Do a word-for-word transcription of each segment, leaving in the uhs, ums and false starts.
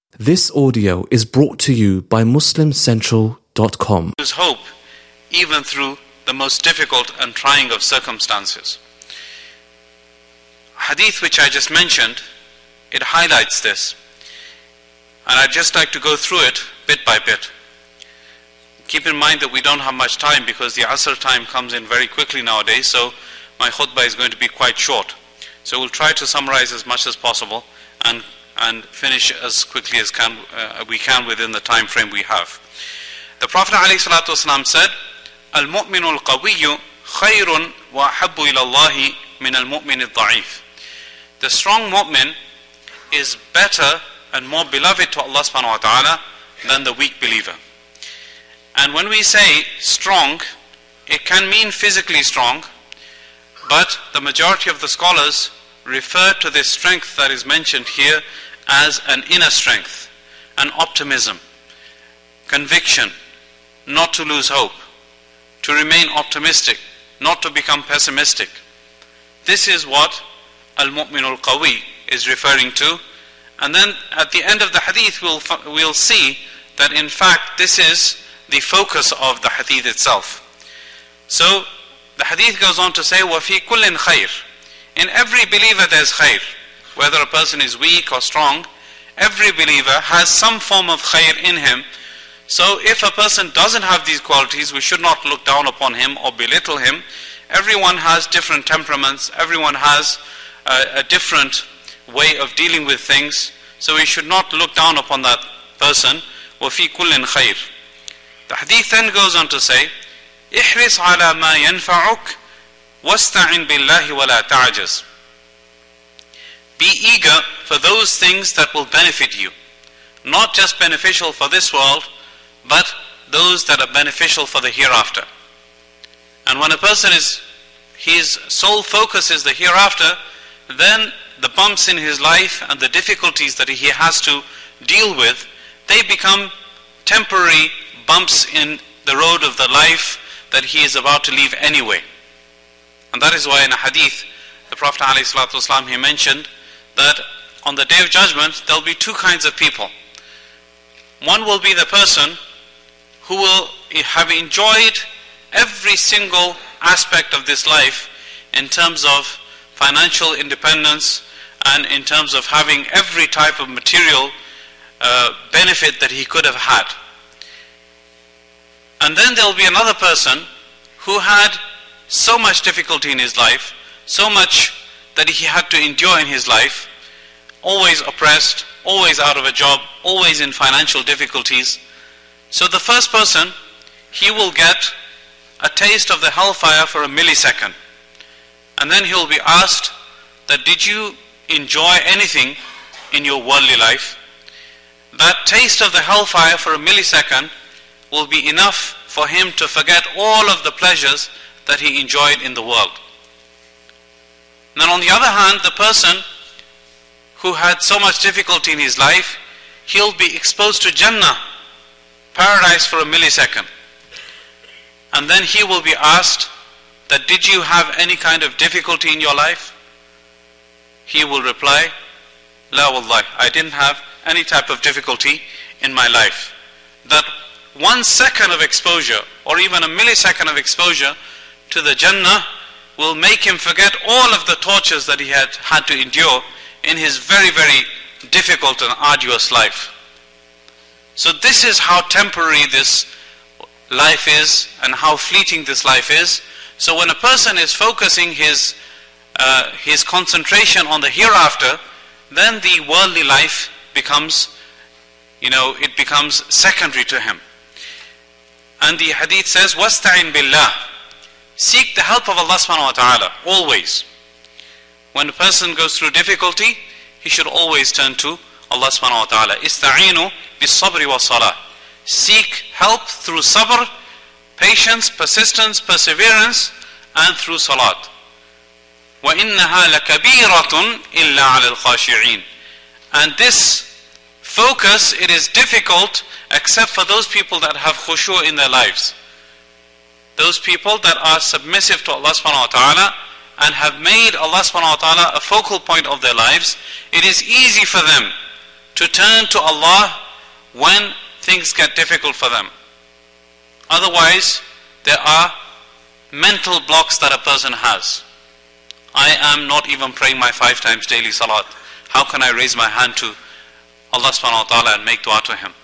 This audio is brought to you by Muslim Central dot com. Lose hope even through the most difficult and trying of circumstances. Hadith which I just mentioned, it highlights this. And I'd just like to go through it bit by bit. Keep in mind that we don't have much time because the Asr time comes in very quickly nowadays, so my khutbah is going to be quite short. So we'll try to summarize as much as possible and and finish as quickly as can, uh, we can within the time frame we have. The Prophet ﷺ said, "Al-mu'minu al-qawiyyu khayrun wa ahabbu ila Allahi min al-mu'min al-da'if." The strong mu'min is better and more beloved to Allah subhanahu wa ta'ala than the weak believer. And when we say strong, it can mean physically strong, but the majority of the scholars refer to this strength that is mentioned here as an inner strength, an optimism, conviction, not to lose hope, to remain optimistic, not to become pessimistic. This is what Al-Mu'min al-Qawi is referring to. And then at the end of the hadith we'll, we'll see that in fact this is the focus of the hadith itself. So the hadith goes on to say, وَفِي كُلٍّ خَيْرٍ. In every believer there's khair. Whether a person is weak or strong, every believer has some form of khair in him. So if a person doesn't have these qualities, we should not look down upon him or belittle him. Everyone has different temperaments, everyone has a, a different way of dealing with things, so we should not look down upon that person. وَفِي كُلٍّ خَيْرٍ. The hadith then goes on to say, احرص على ما ينفعك وَاسْتَعِنْ بِاللَّهِ وَلَا تَعْجَزْ. Be eager for those things that will benefit you. Not just beneficial for this world, but those that are beneficial for the hereafter. And when a person is, his sole focus is the hereafter, then the bumps in his life and the difficulties that he has to deal with, they become temporary bumps in the road of the life that he is about to leave anyway. And that is why in a hadith, the Prophet ﷺ, he mentioned that on the Day of Judgment, there will be two kinds of people. One will be the person who will have enjoyed every single aspect of this life in terms of financial independence and in terms of having every type of material uh, benefit that he could have had. And then there will be another person who had so much difficulty in his life, so much that he had to endure in his life, always oppressed, always out of a job, always in financial difficulties. So the first person, he will get a taste of the hellfire for a millisecond. And then he will be asked that, did you enjoy anything in your worldly life? That taste of the hellfire for a millisecond will be enough for him to forget all of the pleasures that he enjoyed in the world. And then on the other hand, the person who had so much difficulty in his life, he'll be exposed to Jannah, paradise, for a millisecond. And then he will be asked that, did you have any kind of difficulty in your life? He will reply, La wallahi, I didn't have any type of difficulty in my life. That one second of exposure or even a millisecond of exposure to the Jannah will make him forget all of the tortures that he had had to endure in his very, very difficult and arduous life. So this is how temporary this life is and how fleeting this life is. So when a person is focusing his, uh, his concentration on the hereafter, then the worldly life becomes, you know, it becomes secondary to him. And the hadith says, وَاسْتَعِنْ بِاللَّهِ. Seek the help of Allah subhanahu wa ta'ala, always. When a person goes through difficulty, he should always turn to Allah subhanahu wa ta'ala. إِسْتَعِينُوا بِالصَّبْرِ وَالصَّلَاةِ. Seek help through sabr, patience, persistence, perseverance, and through salat. وَإِنَّهَا لَكَبِيرَةٌ إِلَّا عَلَى الْخَاشِعِينَ. And this focus, it is difficult except for those people that have khushu' in their lives. Those people that are submissive to Allah subhanahu wa ta'ala and have made Allah subhanahu wa ta'ala a focal point of their lives, it is easy for them to turn to Allah when things get difficult for them. Otherwise, there are mental blocks that a person has. I am not even praying my five times daily salat. How can I raise my hand to Allah subhanahu wa ta'ala and make dua to Him?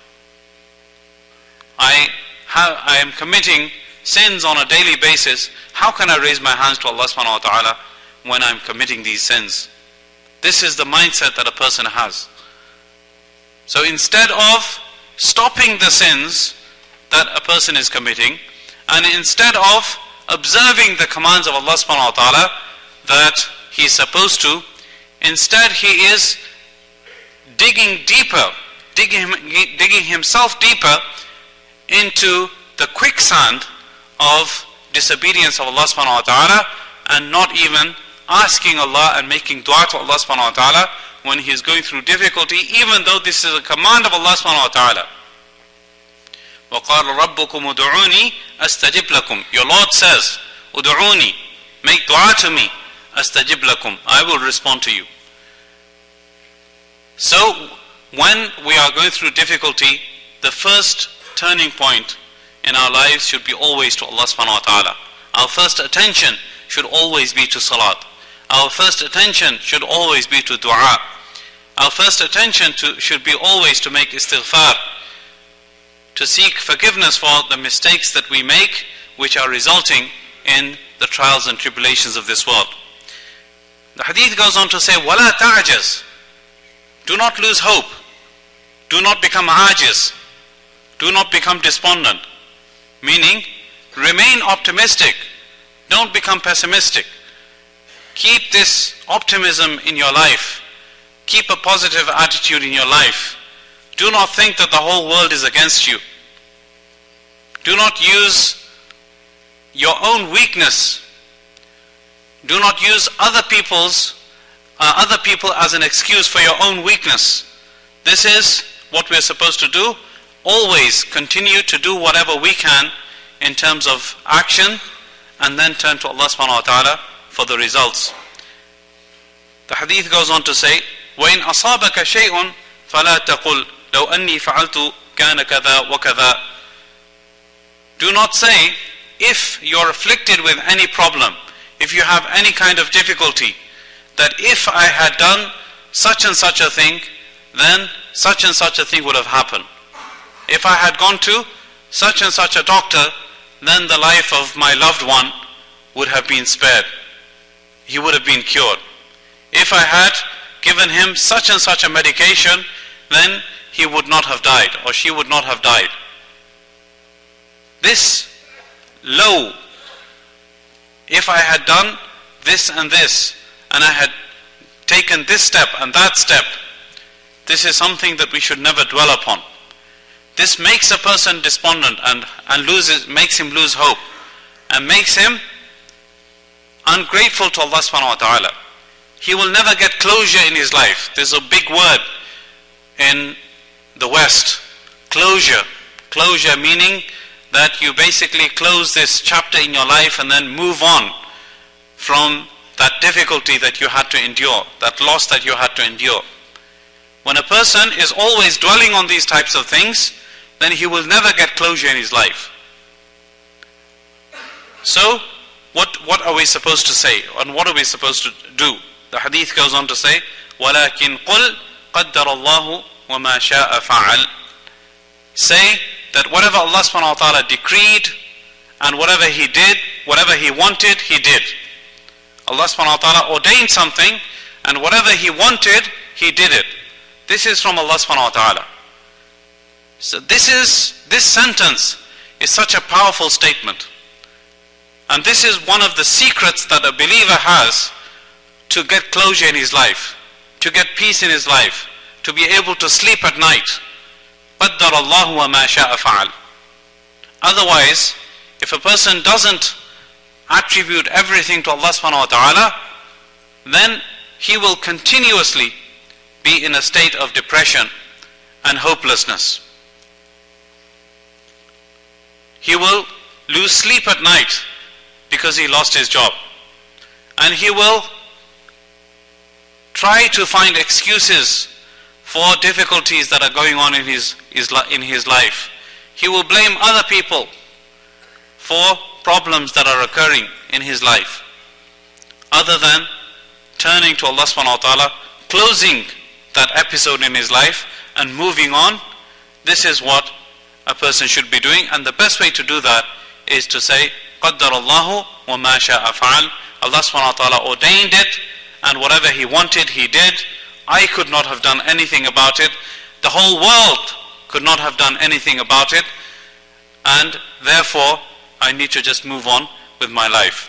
I have, I am committing sins on a daily basis. How can I raise my hands to Allah subhanahu wa ta'ala when I'm committing these sins? This is the mindset that a person has. So instead of stopping the sins that a person is committing, and instead of observing the commands of Allah subhanahu wa ta'ala that he is supposed to, instead he is digging deeper, digging, digging himself deeper into the quicksand of disobedience of Allah subhanahu wa ta'ala, and not even asking Allah and making dua to Allah subhanahu wa ta'ala when he is going through difficulty, even though this is a command of Allah subhanahu wa ta'ala. وَقَالَ رَبُّكُمْ أُدْعُونِي أَسْتَجِبْ لَكُمْ. Your Lord says, أُدْعُونِي, make dua to me, أَسْتَجِبْ لَكُمْ, I will respond to you. So, when we are going through difficulty, the first turning point in our lives should be always to Allah subhanahu wa ta'ala. Our first attention should always be to salat. Our first attention should always be to dua. Our first attention to, should be always to make istighfar, to seek forgiveness for the mistakes that we make, which are resulting in the trials and tribulations of this world. The hadith goes on to say, وَلَا تَعْجَزْ, do not lose hope, do not become ajiz, do not become despondent. Meaning, remain optimistic, don't become pessimistic. Keep this optimism in your life. Keep a positive attitude in your life. Do not think that the whole world is against you. Do not use your own weakness. Do not use other people's uh, other people as an excuse for your own weakness. This is what we are supposed to do. Always continue to do whatever we can in terms of action, and then turn to Allah subhanahu wa ta'ala for the results. The hadith goes on to say, وَإِنْ أَصَابَكَ شَيْءٌ فَلَا تَقُلْ لَوْ أَنِّي فَعَلْتُ كَانَ كَذَا وَكَذَا. Do not say, if you're afflicted with any problem, if you have any kind of difficulty, that if I had done such and such a thing, then such and such a thing would have happened. If I had gone to such and such a doctor, then the life of my loved one would have been spared. He would have been cured. If I had given him such and such a medication, then he would not have died, or she would not have died. This low, if I had done this and this, and I had taken this step and that step, this is something that we should never dwell upon. This makes a person despondent and, and loses, makes him lose hope, and makes him ungrateful to Allah subhanahu wa ta'ala. He will never get closure in his life. There's a big word in the West, closure. Closure meaning that you basically close this chapter in your life and then move on from that difficulty that you had to endure, that loss that you had to endure. When a person is always dwelling on these types of things, then he will never get closure in his life. So, what, what are we supposed to say? And what are we supposed to do? The hadith goes on to say, وَلَكِنْ قُلْ قَدَّرَ اللَّهُ وَمَا شَاءَ فَعَلْ. Say that whatever Allah subhanahu wa ta'ala decreed, and whatever He did, whatever He wanted, He did. Allah subhanahu wa ta'ala ordained something, and whatever He wanted, He did it. This is from Allah subhanahu wa ta'ala. So this is, this sentence is such a powerful statement. And this is one of the secrets that a believer has to get closure in his life, to get peace in his life, to be able to sleep at night. قَدَّرَ اللَّهُ وَمَا شَاءَ فَعَلْ. Otherwise, if a person doesn't attribute everything to Allah subhanahu wa ta'ala, then he will continuously be in a state of depression and hopelessness. He will lose sleep at night because he lost his job. And he will try to find excuses for difficulties that are going on in his, his, in his life. He will blame other people for problems that are occurring in his life, other than turning to Allah subhanahu wa ta'ala, closing that episode in his life and moving on. This is what a person should be doing, and the best way to do that is to say, قَدَّرَ اللَّهُ وَمَا شَاءَ فَعَلْ. Allah subhanahu wa ta'ala ordained it, and whatever He wanted, He did. I could not have done anything about it. The whole world could not have done anything about it, and therefore I need to just move on with my life.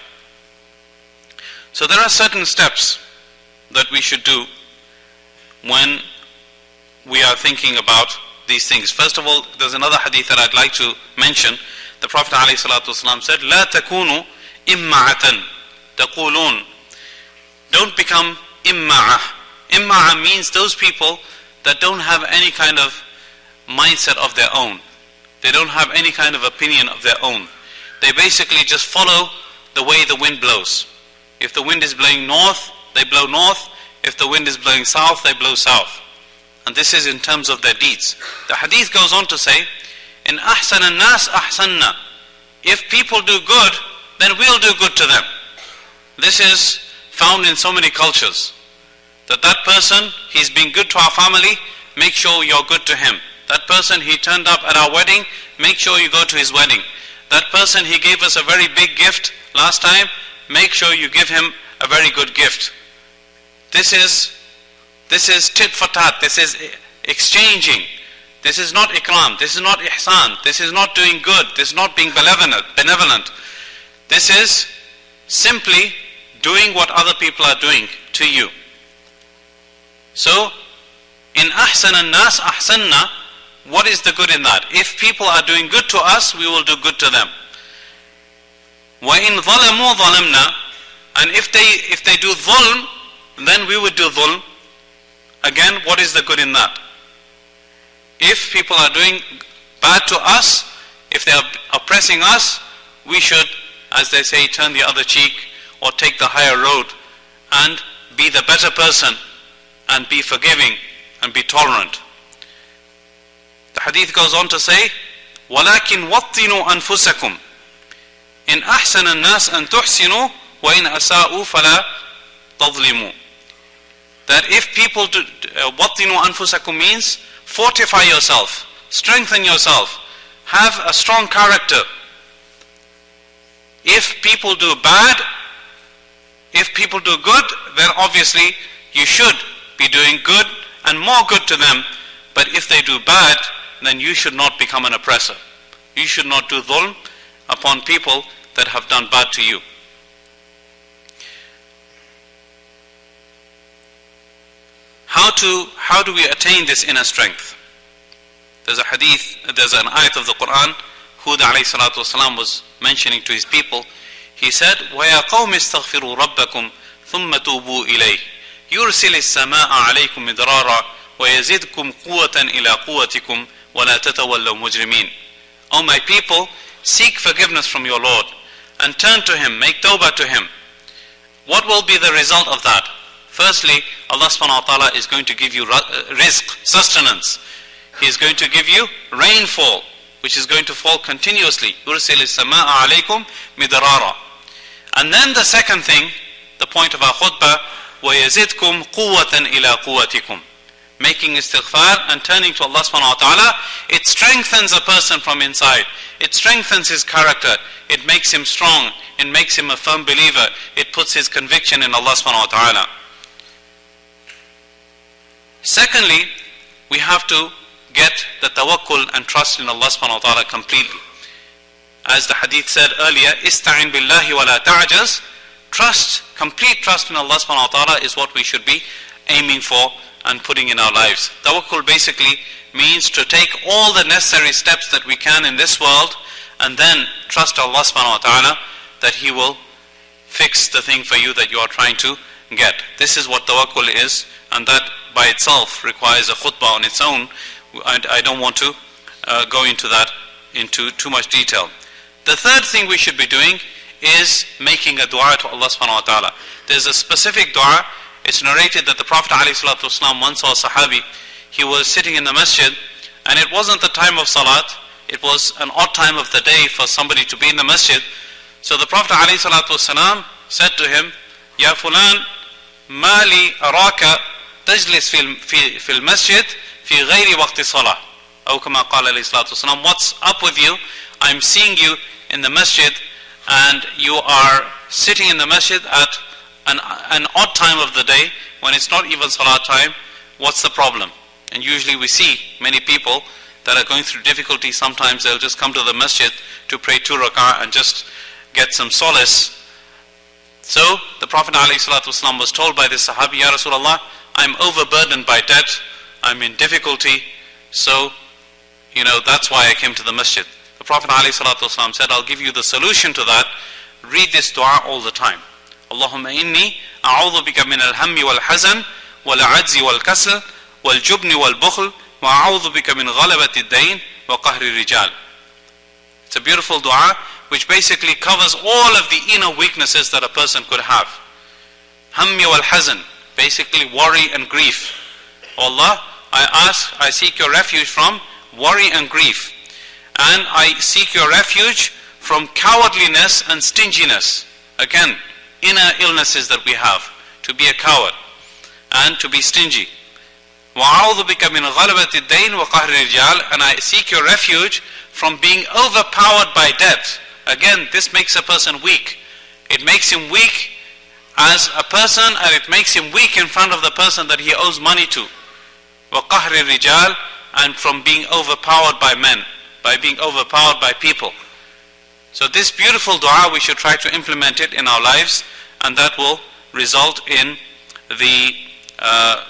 So there are certain steps that we should do when we are thinking about these things. First of all, there's another hadith that I'd like to mention. The Prophet ﷺ said, لا تكونوا إمعة تقولون. Don't become imma'a. Imma'a means those people that don't have any kind of mindset of their own. They don't have any kind of opinion of their own. They basically just follow the way the wind blows. If the wind is blowing north, they blow north. If the wind is blowing south, they blow south. And this is in terms of their deeds. The hadith goes on to say, in ahsan an-nas ahsanna. If people do good, then we'll do good to them. This is found in so many cultures. That that person, he's been good to our family, make sure you're good to him. That person, he turned up at our wedding, make sure you go to his wedding. That person, he gave us a very big gift last time, make sure you give him a very good gift. This is This is tit for tat. This is exchanging. This is not ikram. This is not ihsan. This is not doing good. This is not being benevolent. benevolent. This is simply doing what other people are doing to you. So, in ahsan an-nas ahsanna, what is the good in that? If people are doing good to us, we will do good to them. وَإِنْ ظَلَمُوا ظَلَمْنَا. And if they if they do dhulm, then we would do dhulm. Again, what is the good in that? If people are doing bad to us, if they are oppressing us, we should, as they say, turn the other cheek or take the higher road and be the better person and be forgiving and be tolerant. The hadith goes on to say, وَلَكِنْ وَطِّنُوا أَنفُسَكُمْ إِنْ أَحْسَنَ النَّاسِ أَن تُحْسِنُوا وَإِنْ أَسَاءُوا فَلَا تَظْلِمُوا. That if people do, وَطِّنُوا أَنفُسَكُمْ means fortify yourself, strengthen yourself, have a strong character. If people do bad, if people do good, then obviously you should be doing good and more good to them. But if they do bad, then you should not become an oppressor. You should not do dhulm upon people that have done bad to you. How to how do we attain this inner strength? There's a hadith, there's an ayat of the Quran. Hud alayhi salatu wasalam was mentioning to his people. He said, وَيَا قَوْمِ اسْتَغْفِرُوا رَبَّكُمْ ثُمَّ تُوبُوا إِلَيْهِ يُرْسِلِ السَّمَاءَ عَلَيْكُمْ مِدْرَارًا وَيَزِدْكُمْ قُوَّةً إِلَىٰ قُوَّتِكُمْ وَلَا تَتَوَلَّوْا مُجْرِمِينَ. O my people, seek forgiveness from your Lord and turn to Him, make tawbah to Him. What will be the result of that? Firstly, Allah subhanahu wa ta'ala is going to give you rizq, sustenance. He is going to give you rainfall, which is going to fall continuously. يُرْسِلِ السَّمَاءَ عَلَيْكُمْ مِدْرَارًا. And then the second thing, the point of our khutbah, وَيَزِدْكُمْ قُوَّةً إِلَىٰ قُوَّتِكُمْ. Making istighfar and turning to Allah subhanahu wa ta'ala, it strengthens a person from inside. It strengthens his character. It makes him strong. It makes him a firm believer. It puts his conviction in Allah subhanahu wa ta'ala. Secondly, we have to get the tawakkul and trust in Allah subhanahu wa ta'ala completely. As the hadith said earlier, ista'in billahi wa la ta'jaz. Trust, complete trust in Allah subhanahu wa ta'ala is what we should be aiming for and putting in our lives. Tawakkul basically means to take all the necessary steps that we can in this world and then trust Allah subhanahu wa ta'ala that He will fix the thing for you that you are trying to get. This is what tawakkul is, and that by itself requires a khutbah on its own. I, I don't want to uh, go into that into too much detail. The third thing we should be doing is making a dua to Allah subhanahu wa ta'ala. There's a specific dua. It's narrated that the Prophet ﷺ once saw a Sahabi. he was sitting in the masjid, and it wasn't the time of salat, it was an odd time of the day for somebody to be in the masjid. So the Prophet ﷺ said to him, Ya fulan, mali araka tajlis fi fil masjid fi ghayri waqti salah. Aw kama qala alayhi salatu wasalam, what's up with you? I'm seeing you in the masjid and you are sitting in the masjid at an, an odd time of the day when it's not even salat time. What's the problem? And usually we see many people that are going through difficulty. Sometimes they'll just come to the masjid to pray two rak'ah and just get some solace. So the Prophet ﷺ was told by this Sahabi, Ya Rasulullah, I'm overburdened by debt, I'm in difficulty, so you know that's why I came to the masjid. The Prophet ﷺ said, I'll give you the solution to that. Read this dua all the time. Allahumma inni a'udhu bika min al-hammi wal-hazan wal-'ajzi wal-kasl wal-jubni wal-bukhl wa a'udhu bika min ghalabati ad-dayn wa qahri rijal. It's a beautiful dua which basically covers all of the inner weaknesses that a person could have. Hammi wal-hazan, basically worry and grief. Oh Allah, I ask, I seek your refuge from worry and grief. And I seek your refuge from cowardliness and stinginess. Again, inner illnesses that we have. To be a coward and to be stingy. وَأَعُوذُ بِكَ مِنْ غَلَبَةِ الدَّيْنِ وَقَهْرِ الرِّجَالِ. And I seek your refuge from being overpowered by debt. Again, this makes a person weak. It makes him weak as a person, and it makes him weak in front of the person that he owes money to. وَقَهْرِ الرِّجَالِ. And from being overpowered by men, by being overpowered by people. So this beautiful dua, we should try to implement it in our lives, and that will result in the uh,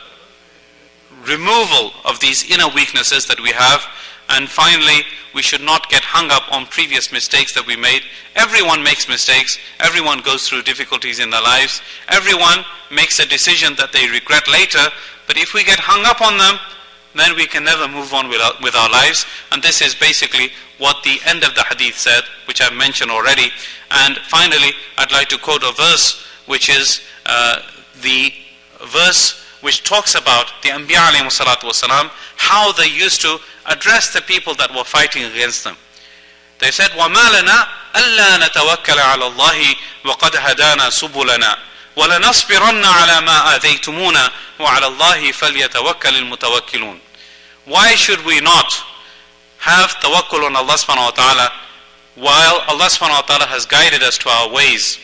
removal of these inner weaknesses that we have. And finally, we should not get hung up on previous mistakes that we made. Everyone makes mistakes. Everyone goes through difficulties in their lives. Everyone makes a decision that they regret later. But if we get hung up on them, then we can never move on with our, with our lives. And this is basically what the end of the hadith said, which I've mentioned already. And finally, I'd like to quote a verse, which is uh, the verse which talks about the Anbiya alayhi salatu wasalam, how they used to address the people that were fighting against them. They said, وَمَا لَنَا أَلَّا نَتَوَكَّلَ عَلَى اللَّهِ وَقَدْ هَدَانَا سُبُلَنَا وَلَنَصْبِرَنَّ عَلَى مَا آذَيْتُمُونَا وَعَلَى اللَّهِ فَلْيَتَوَكَّلِ الْمُتَوَكِّلُونَ. Why should we not have tawakkul on Allah subhanahu wa ta'ala while Allah subhanahu wa ta'ala has guided us to our ways?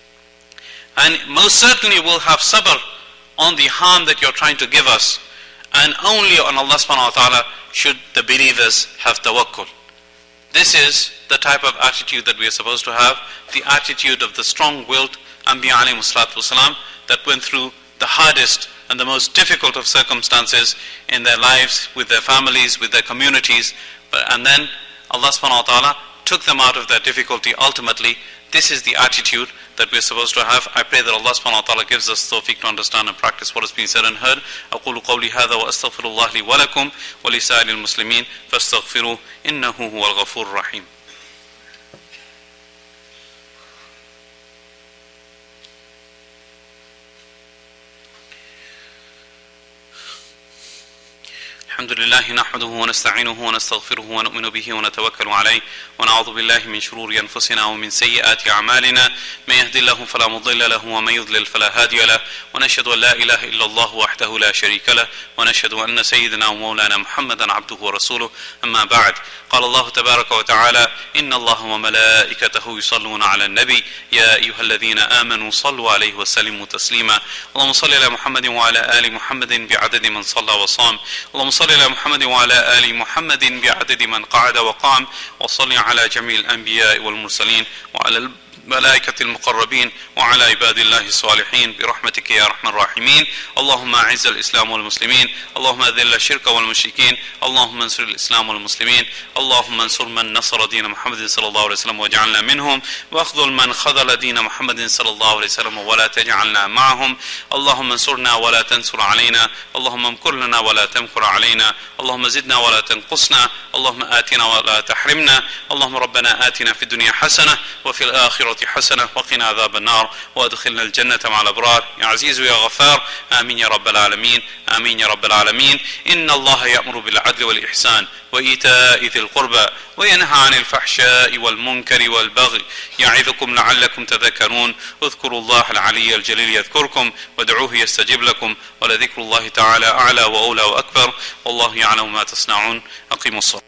And most certainly we'll have sabr on the harm that you're trying to give us. And only on Allah subhanahu wa ta'ala should the believers have tawakkul. This is the type of attitude that we are supposed to have, the attitude of the strong-willed Anbiya alayhi salatu wasalam that went through the hardest and the most difficult of circumstances in their lives, with their families, with their communities. But, and then Allah subhanahu wa ta'ala took them out of that difficulty ultimately. This is the attitude that we're supposed to have. I pray that Allah subhanahu wa ta'ala gives us tawfiq to understand and practice what has been said and heard. أقول قولي هذا وأستغفر الله لي ولكم ولسائر المسلمين فاستغفروه إنه هو الغفور الرحيم. الحمد لله نحمده ونستعينه ونستغفره ونؤمن به ونتوكل عليه ونعوذ بالله من شرور أنفسنا ومن سيئات أعمالنا من يهد الله فلا مضل له ومن يضلل فلا هادي له ونشهد أن لا إله إلا الله وحده لا شريك له ونشهد أن سيدنا ومولانا محمدا عبده ورسوله. أما بعد، قال الله تبارك وتعالى إن الله وملائكته يصلون على النبي يا أيها الذين آمنوا صلوا عليه وسلموا تسليما. اللهم صل على محمد وعلى آل محمد بعدد من صلى وصام. اللهم صل على محمد وعلى آل محمد بعدد من قعد وقام. وصل على جميع الأنبياء والمرسلين وعلى الملائكة المقربين وعلى عباد الله الصالحين برحمتك يا أرحم الراحمين. اللهم أعز الإسلام والمسلمين. اللهم أذل الشرك والمشركين. اللهم انصر الإسلام والمسلمين. اللهم انصر من نصر دين محمد صلى الله عليه وسلم واجعلنا منهم، واخذل من خذل دين محمد صلى الله عليه وسلم ولا تجعلنا معهم. اللهم انصرنا ولا تنصر علينا. اللهم امكر لنا ولا تمكر علينا. اللهم زدنا ولا تنقصنا. اللهم آتنا ولا تحرمنا. اللهم ربنا آتنا في الدنيا حسنة وفي الآخرة الآخرة حسنة وقنا عذاب النار وأدخلنا الجنة مع الأبرار يا عزيز يا غفار. آمين يا رب العالمين، آمين يا رب العالمين. إن الله يأمر بالعدل والإحسان وإيتاء ذي القربى وينهى عن الفحشاء والمنكر والبغي يعظكم لعلكم تذكرون. اذكروا الله العلي الجليل يذكركم وادعوه يستجب لكم ولذكر الله تعالى أعلى وأولى وأكبر والله يعلم ما تصنعون. أقيموا الصلاة.